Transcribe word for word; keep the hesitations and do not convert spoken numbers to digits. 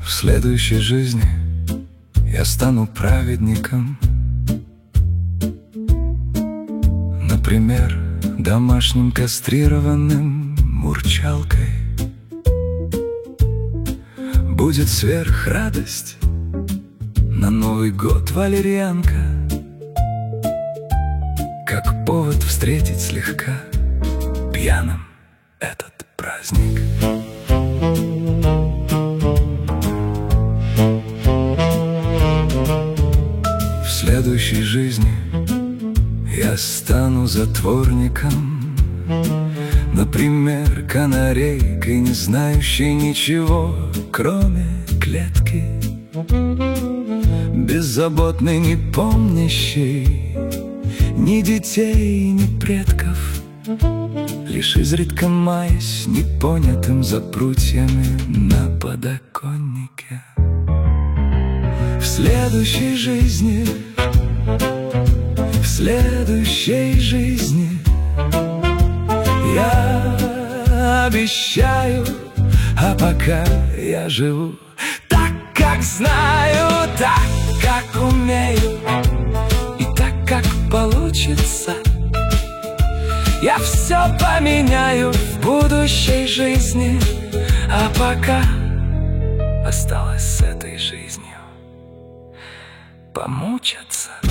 В следующей жизни я стану праведником, например, домашним кастрированным мурчалкой. Будет сверхрадость, на Новый год валерьянка, как повод встретить слегка пьяным этот праздник. В следующей жизни я стану затворником, например, канарейкой, не знающей ничего, кроме клетки, беззаботной, не помнящей ни детей, ни предков, лишь изредка маясь непонятым за прутьями на подоконнике. В следующей жизни, в следующей жизни я обещаю, а пока я живу так, как знаю, так, как умею, и так, как получится. Я все поменяю в будущей жизни, а пока осталось с этой жизнью помучаться.